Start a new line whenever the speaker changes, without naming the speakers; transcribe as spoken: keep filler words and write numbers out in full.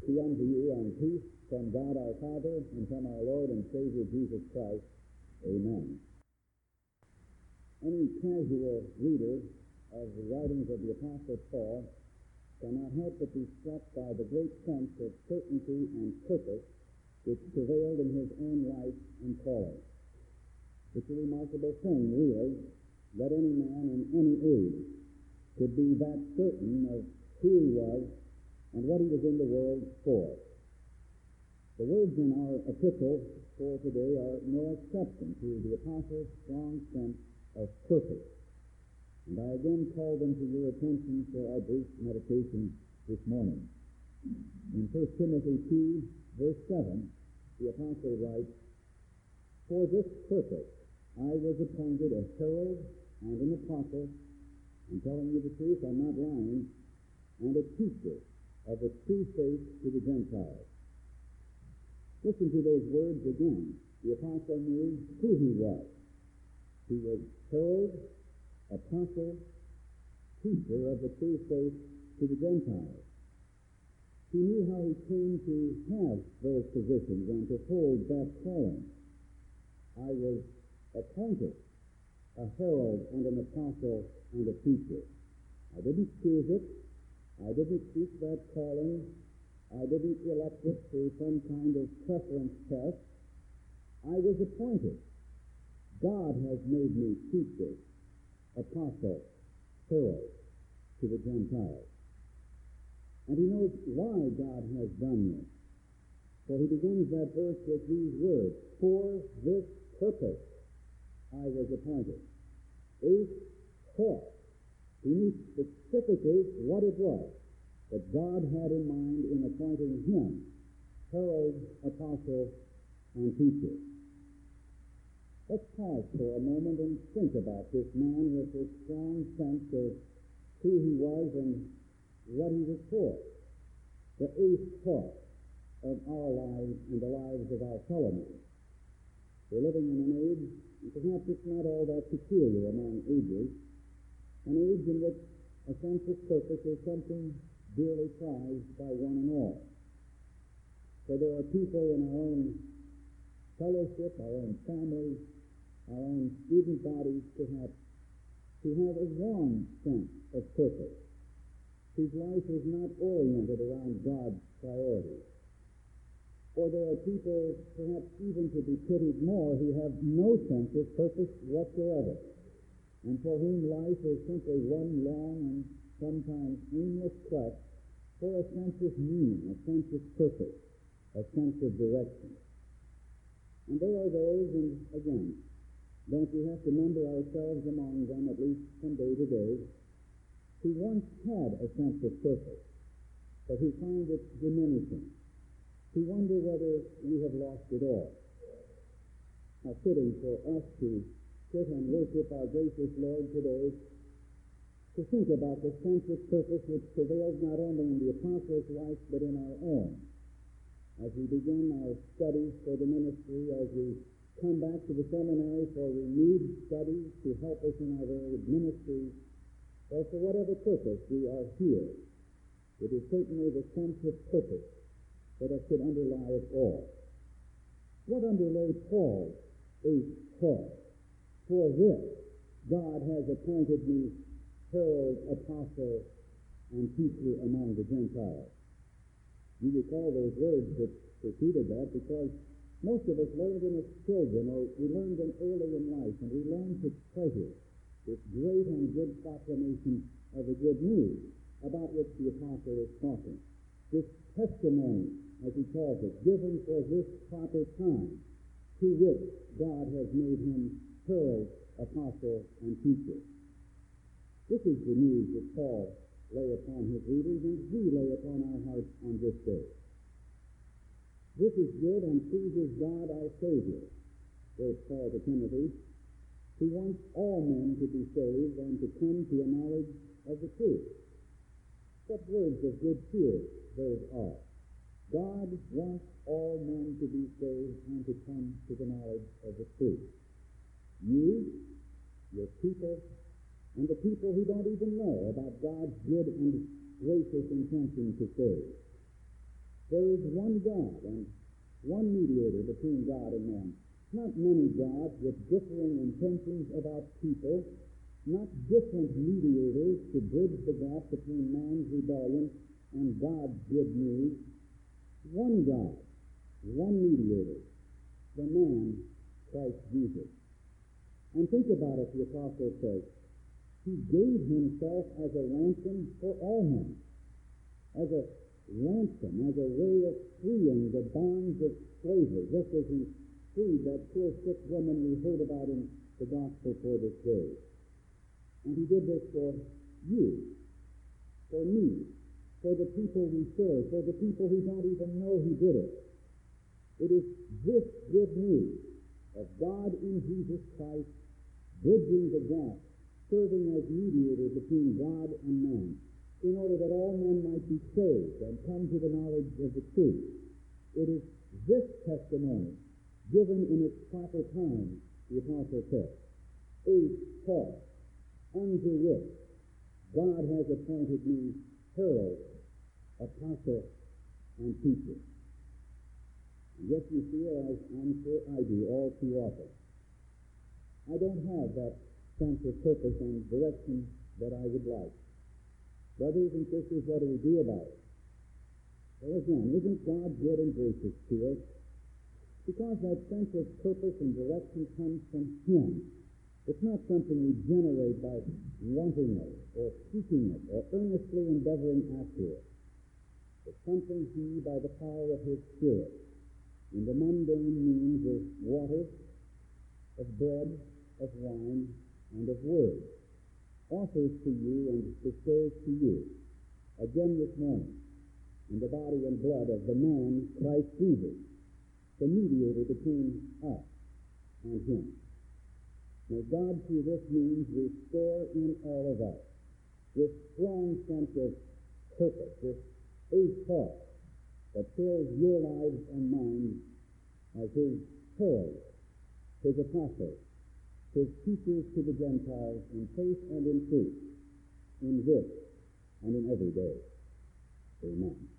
be unto you, and peace from God our Father and from our Lord and Savior Jesus Christ. Amen. Any casual reader of the writings of the Apostle Paul cannot help but be struck by the great sense of certainty and purpose which prevailed in his own life and calling. It's a remarkable thing, really, that any man in any age could be that certain of who he was and what he was in the world for. The words in our epistle for today are no exception to the Apostle's strong sense of purpose. And I again call them to your attention for our brief meditation this morning. In First Timothy two, verse seven, the Apostle writes, "For this purpose I was appointed a herald and an apostle." I'm telling you the truth, I'm not lying, "and a teacher of the true faith to the Gentiles." Listen to those words again. The apostle knew who he was. He was herald, apostle, teacher of the true faith to the Gentiles. He knew how he came to have those positions and to hold that calling. I was appointed a herald and an apostle and a teacher. I didn't choose it. I didn't seek that calling. I didn't elect it through some kind of preference test. I was appointed. God has made me teacher, apostle, herald to the Gentiles. And he knows why God has done this. For he begins that verse with these words, "For this purpose I was appointed." Eight taught. He knew specifically what it was that God had in mind in appointing him herald, apostle, and teacher. Let's pause for a moment and think about this man with this strong sense of who he was and what he was for. The eighth part of our lives and the lives of our fellow men. We're living in an age, and perhaps it's not all that peculiar among ages, an age in which a sense of purpose is something dearly prized by one and all. For there are people in our own fellowship, our own families, our own student bodies, perhaps, who have a wrong sense of purpose, whose life is not oriented around God's priorities. Or there are people, perhaps even to be pitied more, who have no sense of purpose whatsoever, and for whom life is simply one long and sometimes aimless quest for a sense of meaning, a sense of purpose, a sense of direction. And there are those, and again, don't we have to number ourselves among them, at least from day to day, who once had a sense of purpose, but who find it diminishing, who wonder whether we have lost it all. How fitting for us to sit and worship our gracious Lord today, to think about the sense of purpose which prevails not only in the apostles' life, but in our own. As we begin our studies for the ministry, as we come back to the seminary for renewed studies to help us in our various ministries, or for whatever purpose we are here, it is certainly the sense of purpose that should underlie it all. What underlay Paul's eighth thought? "For this God has appointed me herald, apostle, and teacher among the Gentiles." You recall those words that preceded that, because most of us learned them as children, or we learned them early in life, and we learned to treasure this great and good proclamation of the good news about which the apostle is talking. This testimony, as he calls it, given for this proper time, to which God has made him herald, apostle, and teacher. This is the news that Paul lay upon his readers, and we lay upon our hearts on this day. "This is good and pleases God our Savior," wrote Paul to Timothy, "who wants all men to be saved and to come to a knowledge of the truth." What words of good cheer those are. God wants all men to be saved and to come to the knowledge of the truth. You, your people, and the people who don't even know about God's good and gracious intention to save. There is one God and one mediator between God and man. Not many gods with differing intentions about people, not different mediators to bridge the gap between man's rebellion and God's good news. One God, one mediator, the man, Christ Jesus. And think about it, the apostle says, he gave himself as a ransom for all men, as a ransom, as a way of freeing the bonds of slavery, just as he freed that poor sick woman we heard about in the gospel for this day. And he did this for you, for me, for the people we serve, for the people who don't even know he did it. It is this good news of God in Jesus Christ bridging the gap, serving as mediator between God and man, in order that all men might be saved and come to the knowledge of the truth. It is this testimony, given in its proper time, the apostle says, A Paul, unto which God has appointed me herald, apostle, and teacher. And yet you feel, as I'm sure I do all too often, I don't have that sense of purpose and direction that I would like. Brothers and sisters, what do we do about it? Well, again, isn't God good and gracious to us? Because that sense of purpose and direction comes from him. It's not something we generate by wanting it or seeking it or earnestly endeavoring after it. It's something he, by the power of his Spirit, in the mundane means of water, of bread, of wine, and of word, offers to you and bestows to you, again this morning, in the body and blood of the man, Christ Jesus, the mediator between us and him. May God, through this means, restore in all of us this strong sense of purpose, this a thought that fills your lives and mine as his heralds, his apostles, his teachers to the Gentiles in faith and in truth, in this and in every day. Amen.